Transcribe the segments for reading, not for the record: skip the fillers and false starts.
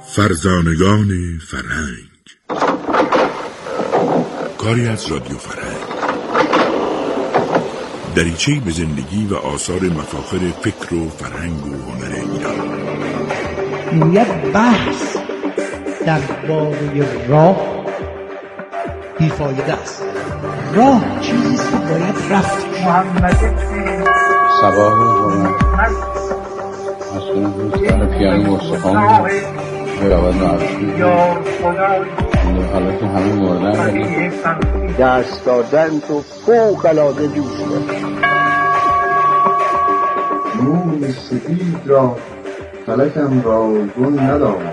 فرزانگان فرهنگ، کاری از رادیو فرهنگ، دریچه‌ای به زندگی و آثار مفاخر فکر و فرهنگ و هنر ایران. یک بحث درباره راه بیفایده است. راه چیزی است که باید رفت. صباح روزانه مسئولان دوستان پیانو مستخان برود نارشی حالا که همه مردن دست دادن تو فوق العاده دوسته. نور سفید را فلکم را گل ندارد.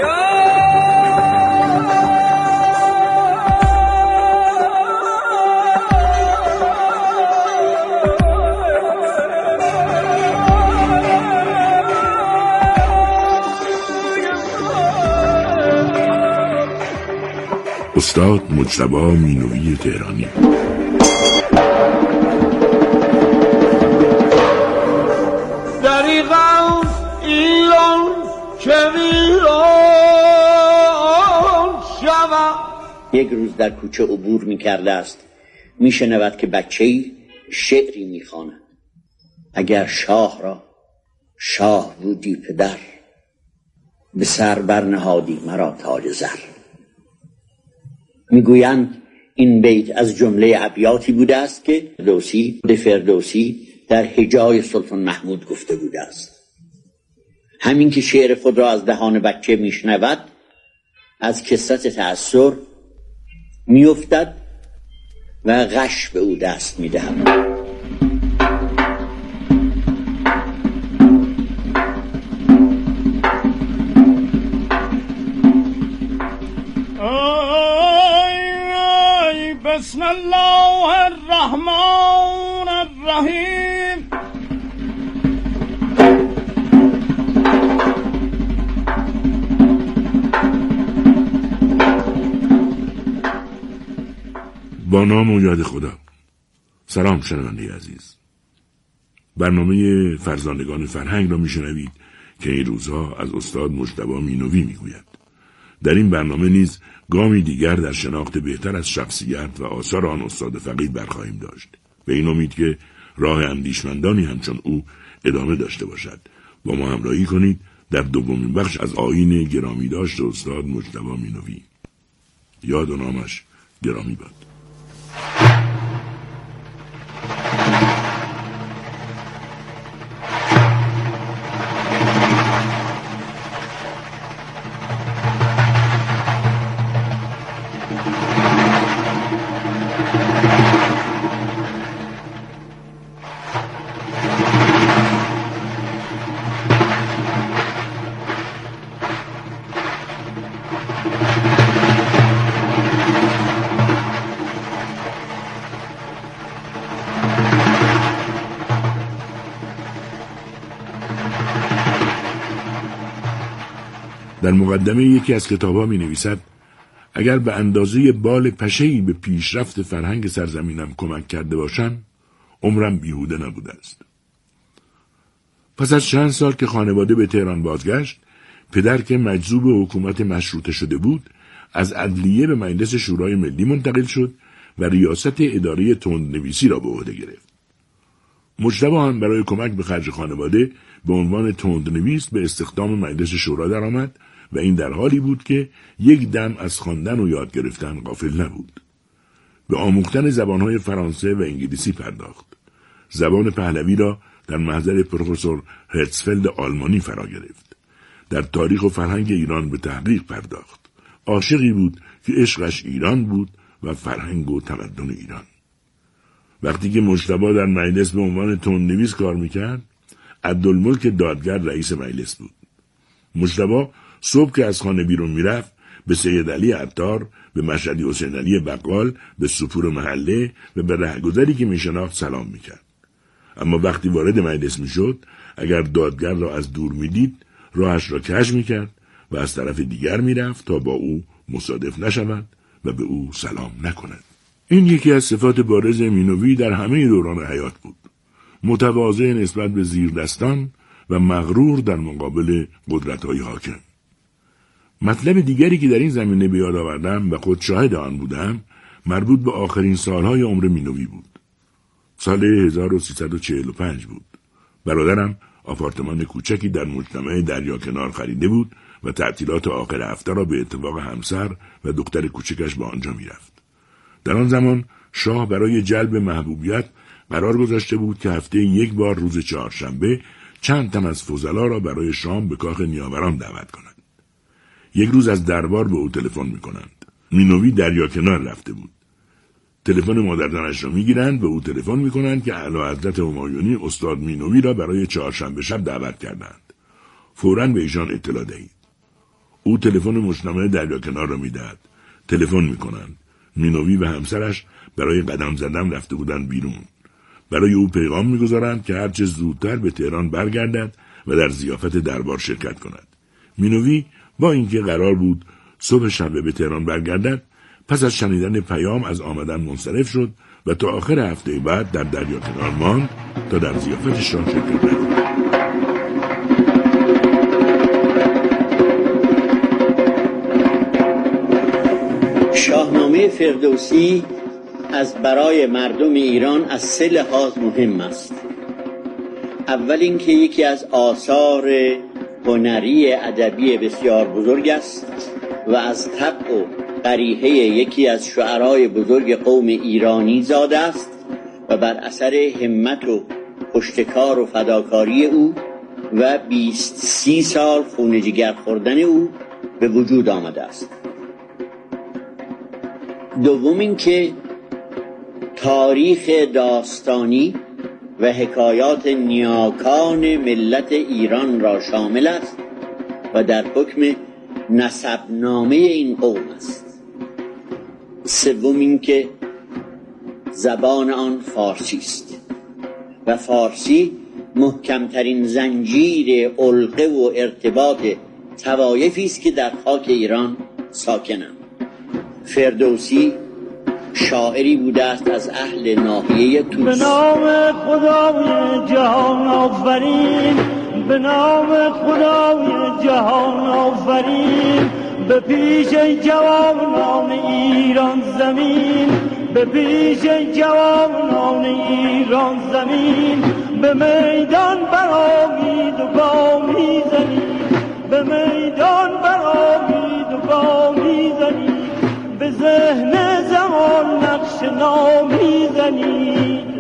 استاد مجتبی مینوی تهرانی. دریغم ایران که ویران شود. یک روز در کوچه عبور می‌کرده است، می‌شنود که بچه‌ای شعری می‌خواند. اگر شاه را شاه بودی پدر، به سر برنهادی مرا تاج زر. میگویند این بیت از جمله ابیاتی بوده است که فردوسی در هجای سلطان محمود گفته بوده است. همین که شعر خود را از دهان بچه میشنود، از کثرت تأثر میافتد و غش به او دست میدهد. بسم الله الرحمن الرحیم. با نام و یاد خدا. سلام شنونده عزیز. برنامه فرزانگان فرهنگ را میشنوید که این روزها از استاد مجتبی مینوی میگوید. در این برنامه نیز گامی دیگر در شناخت بهتر از شخصیت و آثار آن استاد فقید برخواهیم داشت. به این امید که راه اندیشمندانی همچون او ادامه داشته باشد. با ما همراهی کنید در دومین بخش از آیین گرامی داشت استاد مجتبی مینوی. یاد و نامش گرامی باد. در مقدمه یکی از کتاب‌ها می‌نویسد اگر به اندازه بال پشه‌ای به پیشرفت فرهنگ سرزمینم کمک کرده باشم، عمرم بیهوده نبوده است. پس از چند سال که خانواده به تهران بازگشت، پدر که مجذوب حکومت مشروطه شده بود، از عدلیه به مجلس شورای ملی منتقل شد و ریاست اداره تندنویسی را به عهده گرفت. مجتبی هم برای کمک به خرج خانواده به عنوان تندنویس به استخدام مجلس شورا درآمد و این در حالی بود که یک دم از خواندن و یاد گرفتن غافل نبود. به آموختن زبانهای فرانسه و انگلیسی پرداخت. زبان پهلوی را در محضر پروفسور هرتزفلد آلمانی فرا گرفت. در تاریخ و فرهنگ ایران به تحقیق پرداخت. عاشقی بود که عشقش ایران بود و فرهنگ و تمدن ایران. وقتی که مجتبی در مجلس به عنوان تندنویس کار میکرد، عبدالملک دادگر رئیس مجلس بود. مجتبی صبح که از خانه بیرون میرفت، به سید علی عطار، به مشهدی حسین علی بقال، به سپور محله و به رهگذری که میشناخت سلام میکرد. اما وقتی وارد مجلس میشد، اگر دادگر را از دور میدید، راهش را کج میکرد و از طرف دیگر میرفت تا با او مصادف نشود و به او سلام نکند. این یکی از صفات بارز مینوی در همه دوران حیات بود. متواضع نسبت به زیردستان و مغرور در مقابل قدرت‌های حاکم. مطلب دیگری که در این زمینه به یاد آوردم و خود شاهد آن بودم مربوط به آخرین سالهای عمر مینوی بود. سال 1345 بود. برادرم آپارتمان کوچکی در مجتمع دریاکنار خریده بود و تعطیلات آخر هفته را به اتفاق همسر و دختر کوچکش به آنجا میرفت. در آن زمان شاه برای جلب محبوبیت قرار گذاشته بود که هفته یک بار روز چهارشنبه چند تن از فضلا را برای شام به کاخ نیاوران دعوت کند. یک روز از دربار به او تلفن می‌کنند. مینوی دریاکنار رفته بود. تلفن مادرزنش را می‌گیرند و او تلفن می‌کنند که اعلیحضرت همایونی استاد مینوی را برای چهارشنبه شب دعوت کردند. فوراً به ایشان اطلاع دهید. او تلفن مجتمع دریاکنار را می‌دهد. تلفن می‌کنند. مینوی و همسرش برای قدم زدن رفته بودند بیرون. برای او پیغام می‌گذارند که هرچه زودتر به تهران برگردد و در ضیافت دربار شرکت کند. مینوی با اینکه قرار بود صبح شب به تهران برگردد، پس از شنیدن پیام از آمدن منصرف شد و تا آخر هفته بعد در دریاکنار ماند تا در ضیافتش را شرکت کند. شاهنامه فردوسی از برای مردم ایران از 3 لحاظ مهم است. اول اینکه یکی از آثار هنری ادبی بسیار بزرگ است و از طبع و قریحه یکی از شعرای بزرگ قوم ایرانی زاده است و بر اثر همت و پشتکار و فداکاری او و 20-30 سال خون جگر خوردن او به وجود آمده است. دوم اینکه تاریخ داستانی و حکایات نیاکان ملت ایران را شامل است و در حکم نسبنامه این قوم است. سوم اینکه زبان آن فارسی است و فارسی محکمترین زنجیر علقه و ارتباط طوایفی است که در خاک ایران ساکنند. فردوسی شاعری بوده است از اهل ناحیه توس. به نام خدای جهان آفرین، به نام خدای جهان آفرین، به پیش جوانان ایران زمین، به پیش جوانان ایران زمین، به میدان برآمید و گامی زنید، به میدان برآمید و گامی زنید، به ذهن زمان نقش نامی زنید.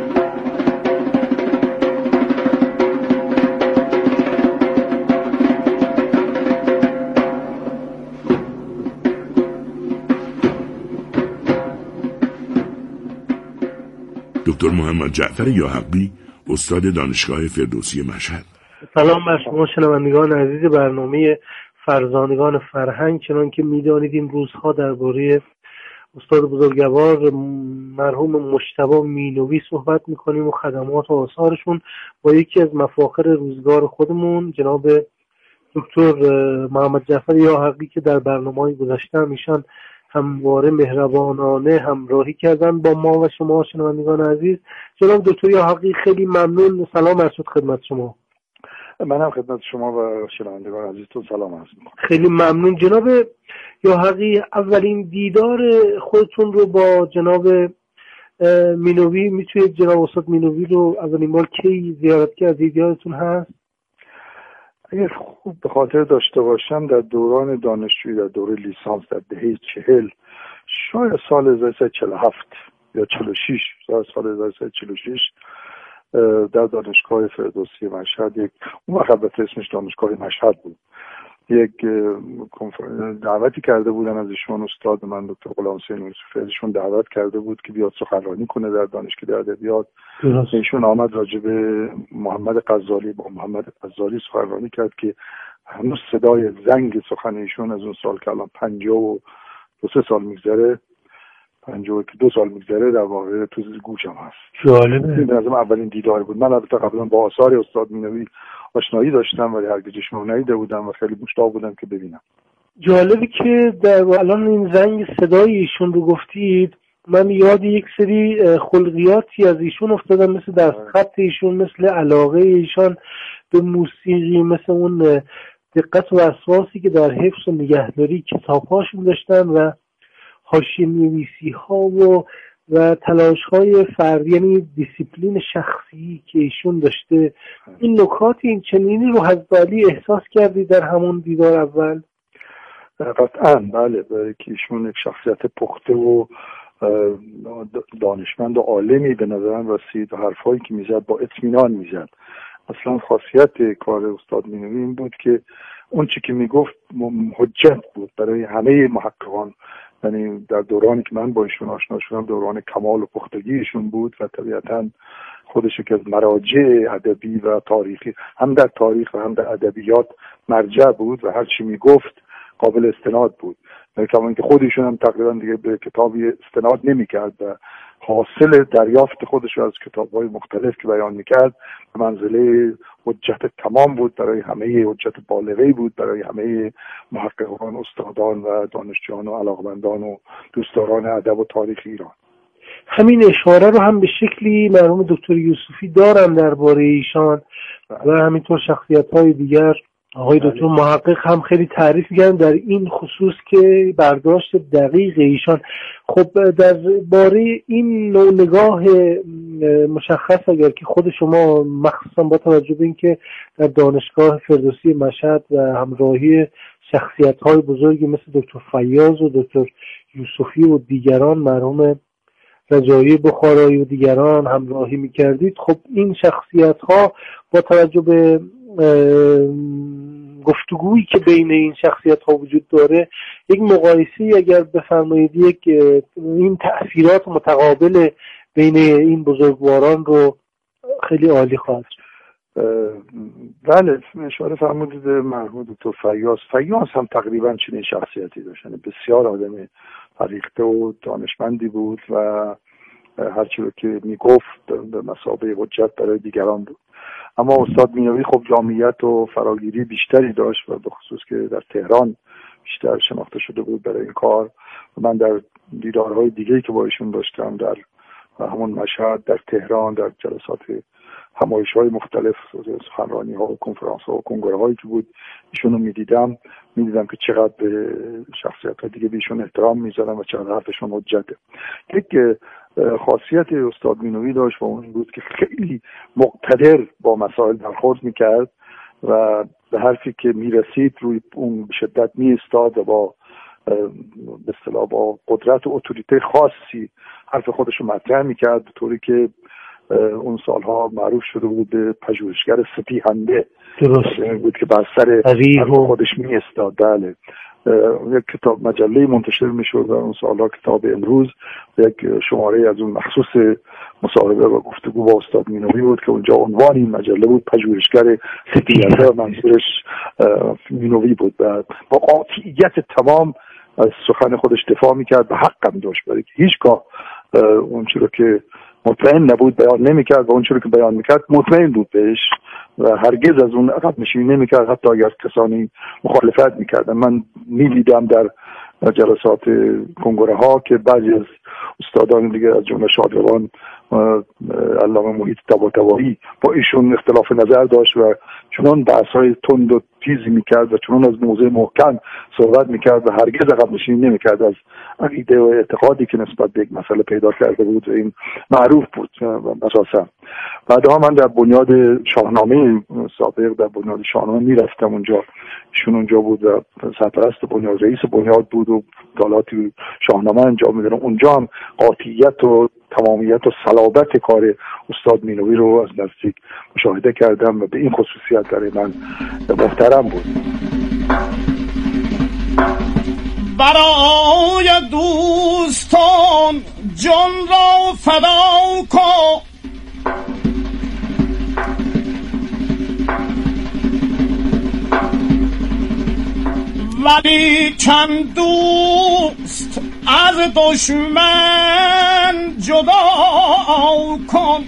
دکتر محمد جعفر یاحقی، استاد دانشگاه فردوسی مشهد. سلام بر شما شنوندگان عزیز برنامه فرزانگان فرهنگ. چنان که می‌دانید این روزها درباره استاد بزرگوار مرحوم مجتبی مینوی صحبت می‌کنیم و خدمات و آثارشون با یکی از مفاخر روزگار خودمون جناب دکتر محمد جعفر یاحقی که در برنامه‌های گذشته ایشان همواره مهربانانه همراهی کردن با ما و شما شنوندگان عزیز. جناب دکتر یاحقی خیلی ممنون. سلام عرض خدمت شما. منم خدمت شما و شنوندگان عزیزتون سلام عرض می‌کنم. خیلی ممنون جناب یاحقی. اولین دیدار خودتون رو با جناب مینوی میتونید جناب استاد مینوی رو اولین بار کی زیارت کردید یادتون هست؟ اگر خوب به خاطر داشته باشم در دوران دانشجویی در دوره لیسانس در دهه 40 شاید سال 1347 یا 46 سال 1346 در دانشگاه فردوسی مشهد اون وقت البته اسمش دانشگاه مشهد بود یک دعوتی کرده بودن از ایشون استاد من دکتر غلامحسین یوسفی ازشون دعوت کرده بود که بیاد سخنرانی کنه در دانشکده ادبیات. ایشون آمد راجع به محمد غزالی با محمد غزالی سخنرانی کرد که هنوز صدای زنگ سخن ایشون از اون سال که الان 52 سال میگذره 52 سال میگذره در واقع تو گوشم هست. جالبه. این لازم اولین دیدار بود. من البته قبلا با آثار استاد مینوی آشنایی داشتم ولی هرگز ایشون رو ندیده بودم و خیلی مشتاق بودم که ببینم. جالبه که در الان این زنگ صدای ایشون رو گفتید من یاد یک سری خلقیاتی از ایشون افتادم مثل دستخط ایشون، مثل علاقه ایشان به موسیقی، مثل اون دقت و وسواسی که در حفظ و نگهداری کتاب‌هاشون داشتن و حاشیه‌نویسی‌ها و تلاش‌های فردی، یعنی دیسیپلین شخصی که ایشون داشته. این نکات این چنینی رو حضرت علی احساس کردی در همون دیدار اول؟ قطعاً بله، برای که ایشون یک شخصیت پخته و دانشمند و عالمی به نظرم رسید و حرفایی که میزد با اطمینان میزد. اصلا خاصیت کار استاد مینوی این بود که اون چی که میگفت حجت بود برای همه محققان. یعنی در دورانی که من با ایشون آشنا شدم دوران کمال و پختگی ایشون بود و طبیعتاً خودش که از مراجع ادبی و تاریخی هم در تاریخ و هم در ادبیات مرجع بود و هر چی میگفت قابل استناد بود. کما که خودشون هم تقریبا دیگه به کتابی استناد نمی‌کرد و حاصل دریافت خودش از کتاب‌های مختلف که بیان می‌کرد به منزله حجت تمام بود برای همه، حجت بالغی بود برای همه محققان، استادان و دانشجویان و علاقمندان و دوستداران ادب و تاریخ ایران. همین اشاره رو هم به شکلی مرحوم دکتر یوسفی دارن درباره ایشان و همینطور شخصیت‌های دیگر. آقای دکتر محقق هم خیلی تعریف می‌کردن در این خصوص که برداشت دقیق ایشان. خب در باره این نوع نگاه مشخص اگر که خود شما مخصوصا با توجه به اینکه در دانشگاه فردوسی مشهد و همراهی شخصیت‌های بزرگی مثل دکتر فیاض و دکتر یوسفی و دیگران، مرحوم رجایی بخارایی و دیگران همراهی می‌کردید، خب این شخصیت‌ها با توجه به گفتگویی که بین این شخصیت‌ها وجود داره، یک مقایسه‌ای اگر بفرمایید این تأثیرات متقابل بین این بزرگواران رو خیلی عالی خواهد شد. بله، اشاره فرمودید مرحوم دکتر فیاض هم تقریبا چنین شخصیتی داشت. بسیار آدم فریخته و دانشمندی بود و هر چیزی که میگفت به مثابه حجت برای دیگران بود. اما استاد مینوی خب جامعیت و فراگیری بیشتری داشت و به خصوص که در تهران بیشتر شناخته شده بود برای این کار. من در دیدارهای دیگه‌ای که با ایشون داشتم در همون مشهد، در تهران، در جلسات همایش‌های مختلف، سخنرانی‌ها و کنفرانس‌ها و کنگره‌هایی که بود ایشونو می‌دیدم که چقدر به شخصیت‌های دیگه به ایشون احترام می‌ذارن و چقدر حرفشون حجته. یک خاصیت استاد مینوی داشت و اون بود که خیلی مقتدر با مسائل برخورد می‌کرد و به حرفی که می‌رسید روی اون به شدت می‌ایستاد و با به اصطلاح با قدرت و اتوریته خاصی حرف خودش رو مطرح می‌کرد، به طوری که اون سالها معروف شده بود به پژوهشگر سپیهنده. درست بود که بر سر خودش می‌ایستاد. بله، یک کتاب مجله منتشر میشد در اون سالها، کتاب امروز، یک شماره از اون مخصوص مصاحبه و گفتگو با استاد مینوی بود که اونجا عنوان این مجله بود پژوهشگر سپیهنده و منظورش مینوی بود و با قاطعیت تمام از سخن خودش دفاع میکرد و حق هم داشت، برای که هیچگاه اون چیزی که مطمئن نبود بیان نمیکرد و اون چیزی که بیان میکرد مطمئن بود بهش و هرگز از اون عقب نشینی نمیکرد، حتی اگر کسانی مخالفت میکردن. من میدیدم در جلسات کنگره ها که بعضی از استادان دیگه از جمله شادروان علامه محیط طباطبایی با ایشون اختلاف نظر داشت و چنان بحث‌های تند و تیزی میکرد و چنان از موضوع محکم صحبت میکرد و هرگز عقب نشینی نمیکرد از عقیده و اعتقادی که نسبت به یک مسئله پیدا کرده بود و این معروف بود اساسا. بعدها من در بنیاد شاهنامه سابق در بنیاد شاهنامه میرفتم اونجا، ایشون اونجا بود و سرپرست بنیاد، رئیس بنیاد بود و دالاتی شاهنامه انجام میدادم. اونجا هم قاطعیت و تمامیت و صلابت کار استاد مینوی رو از نزدیک مشاهده کردم و به این خصوصیت برای من محترم بود. برای دوستان جان را فدا کن، ولی چند دوست از دشمن جدا کن.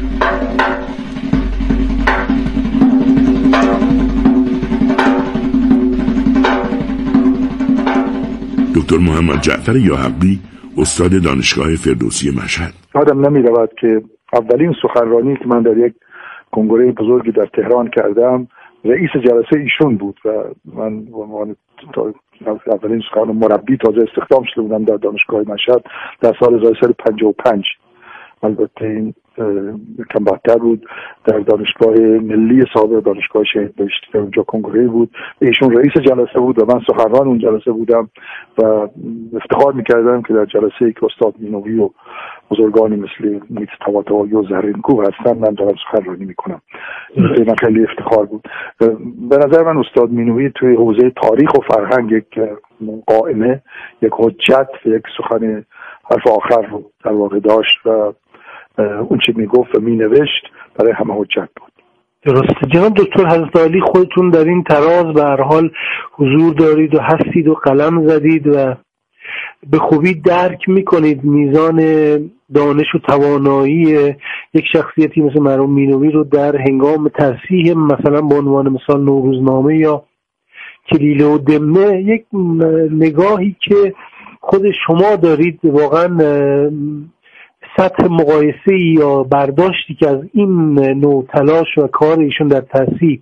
دکتر محمد جعفر یاحقی، استاد دانشگاه فردوسی مشهد. یادم نمی رود که اولین سخنرانی که من در یک کنگره بزرگی در تهران کردم رئیس جلسه ایشون بود و من به عنوان اولین سخن مربی تازه استخدام شده بودم در دانشگاه مشهد در سال 1355. البته این کم بدتر بود. در دانشگاه ملی سابق، دانشگاه شهید بهشتی در اونجا کنگره بود، ایشون رئیس جلسه بود و من سخنران اون جلسه بودم و افتخار میکردم که در جلسه که استاد مینوی و بزرگانی مثل میت طباطبایی و زهرینکو هستن من دارم سخنرانی میکنم. این خیلی افتخار بود. به نظر من استاد مینوی توی حوزه تاریخ و فرهنگ یک قائمه، یک حجت و یک سخن حرف آخر رو در واقع داشت و اون چی میگفت و مینوشت برای همه حجت بود. درسته. جناب دکتر حضرت عالی، خودتون در این تراز به هر حال حضور دارید و هستید و قلم زدید و به خوبی درک میکنید میزان دانش و توانایی یک شخصیتی مثل مرحوم مینوی رو در هنگام تصحیح مثلا به عنوان مثال نوروزنامه یا کلیله و دمنه، یک نگاهی که خود شما دارید واقعا سطح مقایسه یا برداشتی که از این نوع تلاش و کار ایشون در تصحیح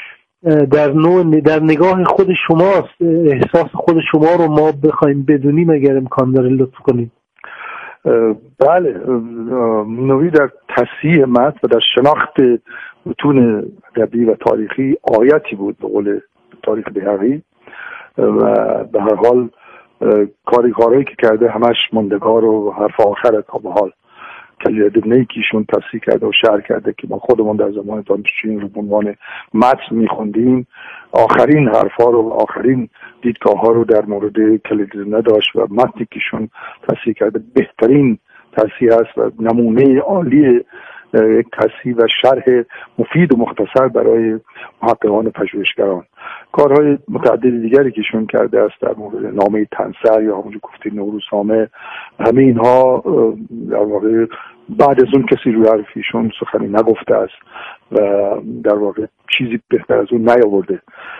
در نگاه خود شماست، احساس خود شما رو ما بخوایم بدونیم اگر امکان داره لطف کنید. بله، مینوی در تصحیح متن و در شناخت متون ادبی و تاریخی آیتی بود به قول تاریخ بیهقی و به هر حال کارهایی که کرده همش ماندگار و حرف آخره تا به حال. کلیله دمنه‌ای که ایشون تصحیح کرده و شرح کرده که ما خودمون در زمان دانشجویی رو به عنوان متن می‌خوندیم، آخرین حرفا رو، آخرین دیدگاه‌ها رو در مورد کلیله دمنه داشت و متنی که ایشون تصحیح کرده بهترین تصحیح است و نمونه عالی یک تصحیح و شرح مفید و مختصر برای محققان و پژوهشگران. کارهای متعدد دیگری که ایشون کرده است در مورد نامه تنسر یا همونجور گفتید نوروزنامه، همه اینها در واقع بعد از اون کسی روی حرف ایشون سخنی نگفته است و در واقع چیزی بهتر از اون نیاورده.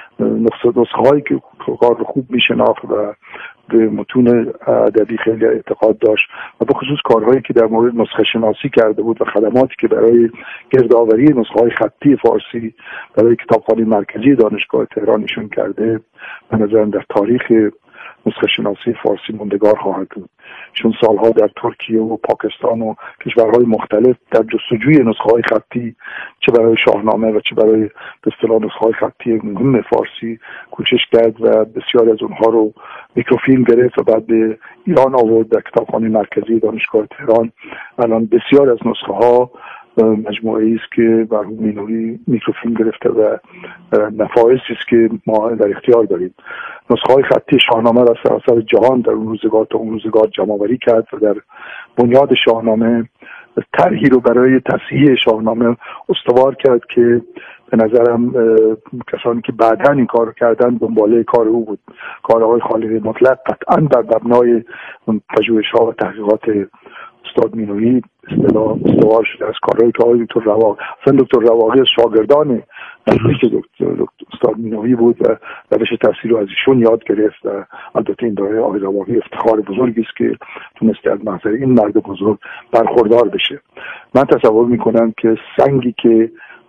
نسخه هایی که کار رو خوب میشناخت و به متون ادبی خیلی اعتقاد داشت و به خصوص کارهایی که در مورد نسخه شناسی کرده بود و خدماتی که برای گردآوری نسخه های خطی فارسی برای کتابخانه مرکزی دانشگاه تهران ایشون کرده، به نظرم در تاریخ نسخه شناسی فارسی موندگار خواهد بود. چون سالها در ترکیه و پاکستان و کشورهای مختلف در جستجوی نسخه های خطی، چه برای شاهنامه و چه برای به اصطلاح نسخه های خطی مهم فارسی کوشش کرد و بسیار از اونها رو میکروفیلم گرفت و بعد به ایران آورد در کتابخانه مرکزی دانشگاه تهران. الان بسیار از نسخه ها مجموعه‌ای است که مرحوم مینوی میکروفیلم گرفته و نفایسی است که ما در اختیار داریم. نسخه‌های خطی شاهنامه را سراسر جهان در اون روزگار تا اون روزگار جمع‌آوری کرد و در بنیاد شاهنامه طرحی رو برای تصحیح شاهنامه استوار کرد که به نظرم کسانی که بعداً این کار کردن دنباله کار او بود. کارهای خالق مطلق قطعاً بر مبنای پژوهش‌ها و تحقیقات استاد مینوی استوار شده از کارهایی که آقای دکتر رواقی، اصلا دکتر رواقی از شاگردان نزدیک استاد مینوی بود و روش تفسیر رو از ایشون یاد گرفت و البته این داره آقای رواقی افتخار بزرگی است که تونسته از محضر این مرد بزرگ برخوردار بشه. من تصور میکنم که سنگی که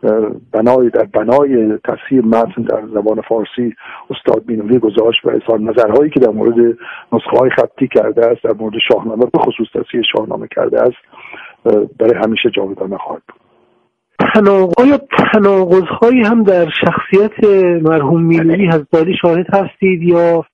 در بنای تصحیح متن در زبان فارسی استاد مینوی گذاشت و اظهار نظرهایی که در مورد نسخه‌های خطی کرده است، در مورد شاهنامه به خصوص تصحیح شاهنامه کرده است، برای همیشه جاودانه خواهد بود. آیا تناقض‌هایی هم در شخصیت مرحوم مینوی حضرت شاهد هستید یا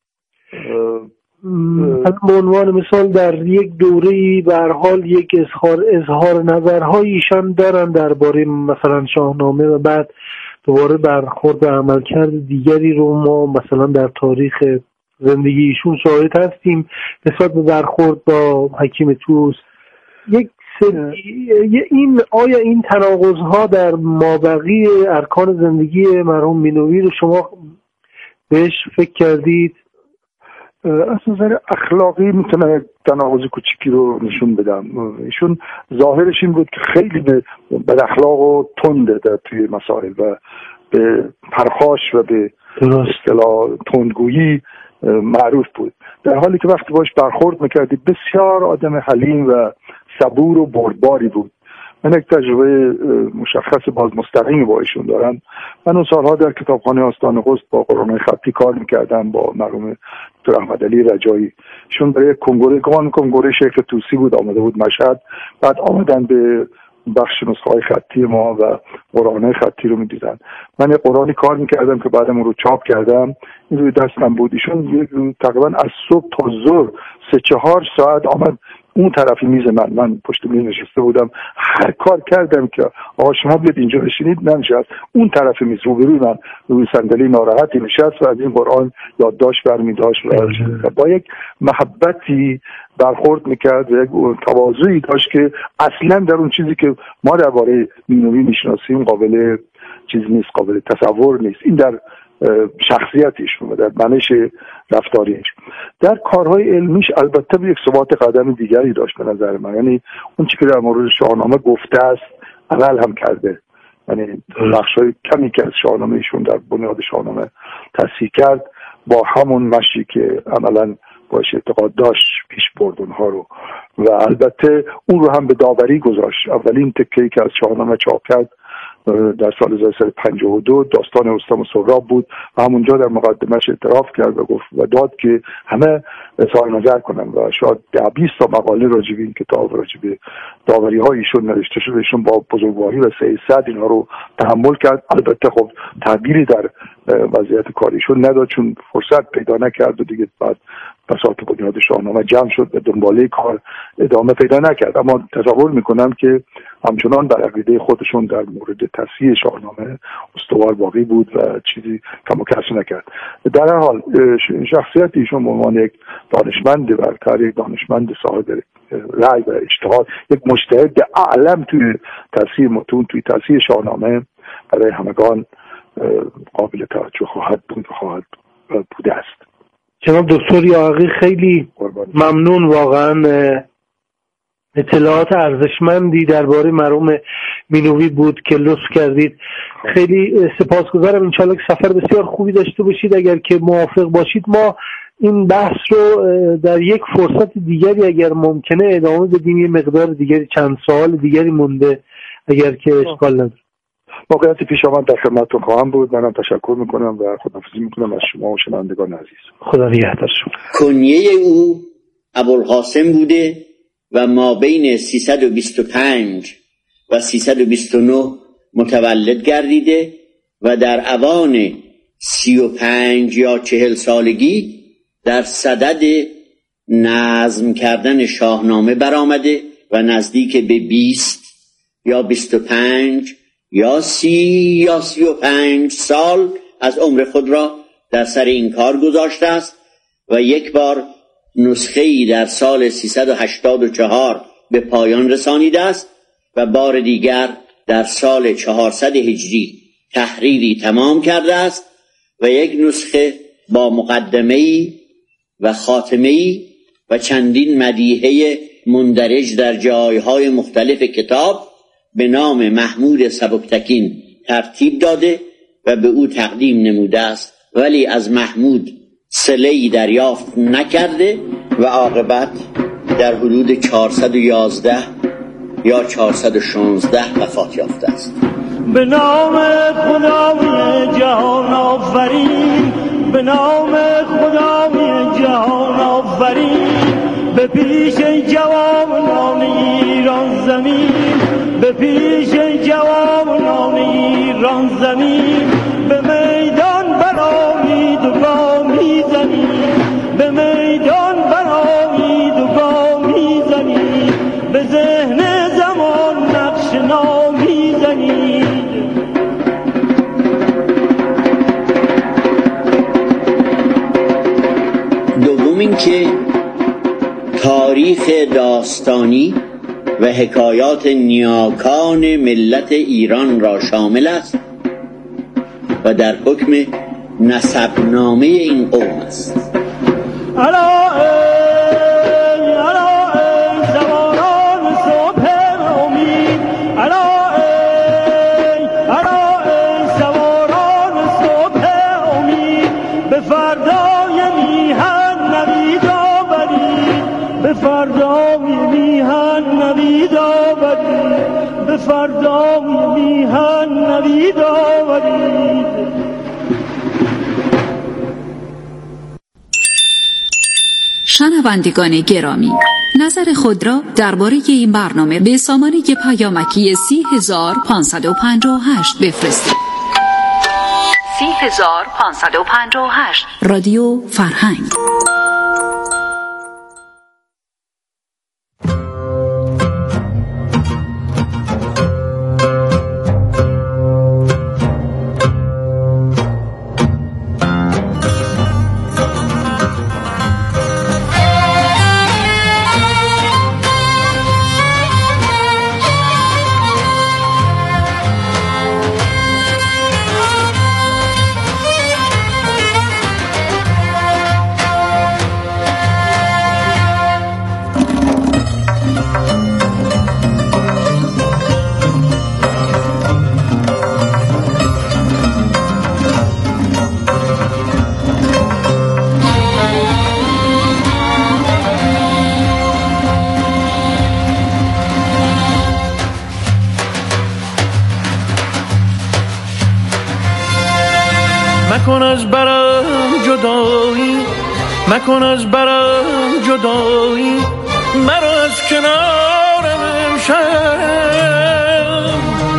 به عنوان مثال در یک دوره‌ای به هر حال یک اظهار نظرهای ایشان دارن درباره مثلا شاهنامه و بعد دوباره برخورد به عملکرد دیگری رو ما مثلا در تاریخ زندگی ایشون شاهد هستیم نسبت به برخورد با حکیم طوس. آیا این تناقض‌ها در مابقی ارکان زندگی مرحوم مینوی رو شما بهش فکر کردید؟ از نظر اخلاقی میتونم تناقض کوچیکی رو نشون بدم. ایشون ظاهرش این بود که خیلی بد اخلاق و تنده در توی مسائل و به پرخاش و به اصطلاح تندگویی معروف بود، در حالی که وقتی باش برخورد میکردی بسیار آدم حلیم و صبور و بردباری بود من یک تجربه مشخص باز مستقیمی با ایشون دارم. من اون سالها در کتابخانه آستان قدس با قرآن‌های خطی کار میکردم با مرحوم دکتر احمدعلی رجایی. ایشون برای کنگره شیخ طوسی بود، آمده بود مشهد، بعد آمدن به بخش نسخه‌های خطی ما و قرآن‌های خطی رو می‌دیدن. من قرآنی کار می‌کردم که بعدم اون رو چاپ کردم، این روی دستم بود. ایشون تقریبا از صبح تا ظهر 3-4 ساعت آمد اون طرفی میز من پشت میز نشسته بودم، هر کار کردم که آقا شما بیاد اینجا بشینید، ننشست. اون طرف میز روبروی من روی صندلی ناراحتی نشست و از این قرآن یادداشت برمی‌داشت و با یک محبتی برخورد میکرد و یک تواضعی داشت که اصلا در اون چیزی که ما درباره مینوی میشناسیم قابل چیز نیست، قابل تصور نیست. این در شخصیتش و در منش رفتاریش. در کارهای علمیش البته به یک ثبات قدم دیگری داشت به نظر من. یعنی اون چیزی که در مورد شاهنامه گفته است عمل هم کرده. یعنی بخشای کمی که از شاهنامه ایشون در بنیاد شاهنامه تصحیح کرد با همون مشی که عملاً باش اعتقاد داشت پیش برد اونها رو و البته اون رو هم به داوری گذاشت. اولین تکه‌ای که از شاهنامه چاپ کرد در سال 1352 داستان رستم و سهراب بود و همونجا در مقدمش اعتراف کرد و گفت و داد که همه اظهار نظر کنن و شاید 20 تا مقاله راجع به این کتاب راجع به داوری های ایشون نوشته شده. ایشون با بزرگواری و سیاست اینا رو تحمل کرد. البته خب تعبیری در وضعیت کاریشون نداد چون فرصت پیدا نکرد و دیگه بعد بساط بنیاد شاهنامه جمع شد و دنباله کار ادامه پیدا نکرد. اما تصور میکنم که همچنان در عقیده خودشون در مورد تصحیح شاهنامه استوار باقی بود و چیزی کم و کسر نکرد. در هر حال شخصیت ایشون به عنوان یک دانشمند برتر، یک دانشمند صاحب رأی و اجتهاد، یک مجتهد اعلم توی تصحیح متون، توی تصحیح شاهنامه برای همگان قابل توجه خواهد بوده است. جناب دکتر یاغی خیلی ممنون، واقعا اطلاعات ارزشمندی درباره مرحوم مینوی بود که لطف کردید. خیلی سپاسگزارم. انشالله که سفر بسیار خوبی داشته باشید. اگر که موافق باشید ما این بحث رو در یک فرصت دیگری اگر ممکنه ادامه بدیم. یه مقدار دیگری چند سوال دیگری مونده اگر که اشکال نداره. موقعیتی پیش آمد در خدمتتون خواهم بود. منم تشکر میکنم و خداحافظی میکنم از شما و شنوندگان عزیز. خدا نگهدار شما. کنیه او ابوالقاسم بوده و ما بین 325 و 329 متولد گردیده و در اوان 35 یا 40 سالگی در صدد نظم کردن شاهنامه برآمده و نزدیک به 20 یا 25 یا 30 یا 35 سال از عمر خود را در سر این کار گذاشته است و یک بار نسخه‌ای در سال 384 به پایان رسانیده است و بار دیگر در سال 400 هجری تحریری تمام کرده است و یک نسخه با مقدمه‌ای و خاتمه‌ای و چندین مدیحه مندرج در جایهای مختلف کتاب به نام محمود سبکتکین ترتیب داده و به او تقدیم نموده است، ولی از محمود صله‌ای دریافت نکرده و عاقبت در حدود 411 یا 416 وفات یافته است. به نام خدای جهان آفرین، به نام خدای جهان آفرین، به پیش جوانان ایران زمین، به پیش جوانان ایران زمین، به میدان برآیید و گامی زنید، به میدان برآیید و گامی زنید، به ذهن زمان نقش نامی زنید. دوم این که تاریخ داستانی و حکایات نیاکان ملت ایران را شامل است و در حکم نسبنامه این قوم است. فردای میهن نوید آورید، به فردای میهن نوید آورید. شنوندگان گرامی، نظر خود را درباره این برنامه به سامانه پیامکی 30558 بفرستید. 30558 رادیو فرهنگ. مکن از برم جدایی، مکن از برم جدایی، مرا از کنارم امشب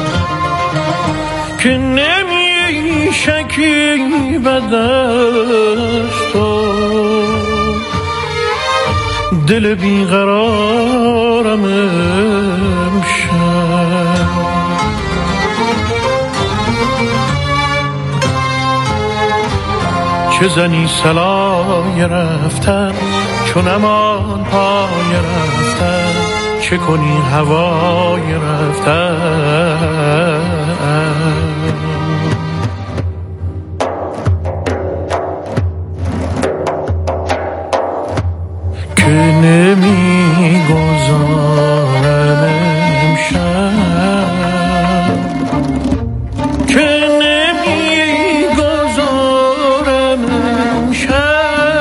که نمی شکیبد از تو دل بیقرارم امشب. چه زنی سلای رفتن چون امان پای رفتن، چه کنی هوای رفتن که نمی گذارم امشب، که نمی گذارم امشب.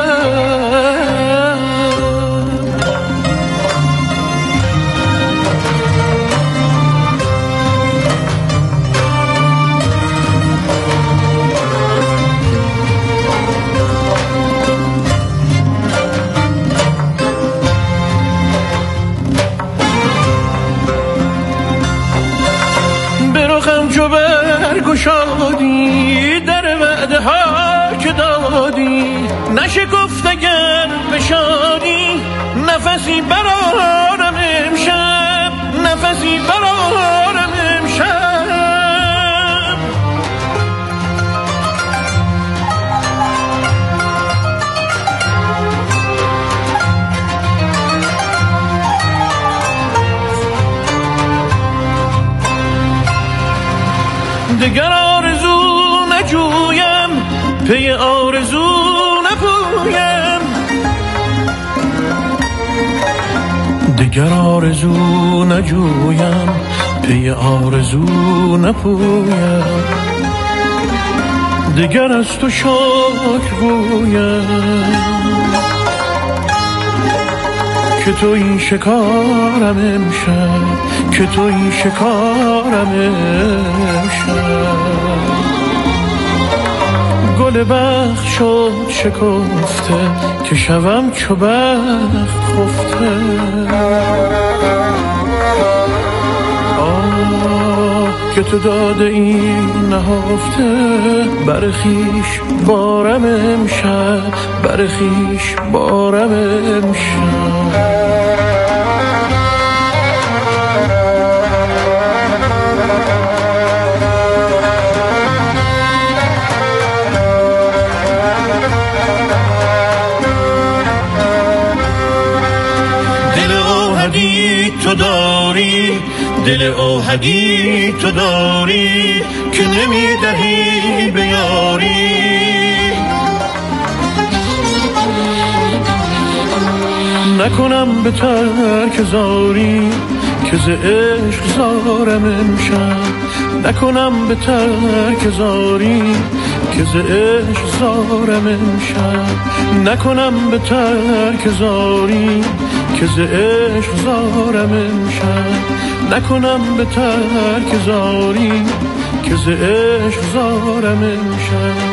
چو برگشادی در وعده ها که دادی، نشکفت اگر بشادی نفسی برارم امشب، نفسی برارم امشب. دگر آرزو نجویم، پی آرزو نپویم، دگر آرزو نجویم، پی آرزو نپویم، دگر از تو شکر گویم که تو این شکارم امشب، که تو این شکارم امشب. گل بخت شد شکفته که شوم چو بخت خفته. که تو داده این نهفته، بر خویش بارم امشب، بر خویش بارم امشب. دل اوهدی تو داری، دل اوهدی تو داری که نمیدهی به یاری. نکنم به ترک زاری که ز عشق زارم امشب، نکنم به ترک زاری که ز عشق زارم امشب، نکنم به ترک زاری که ز عشق زارم امشب، نکنم به ترک زاری که ز عشق زارم امشب.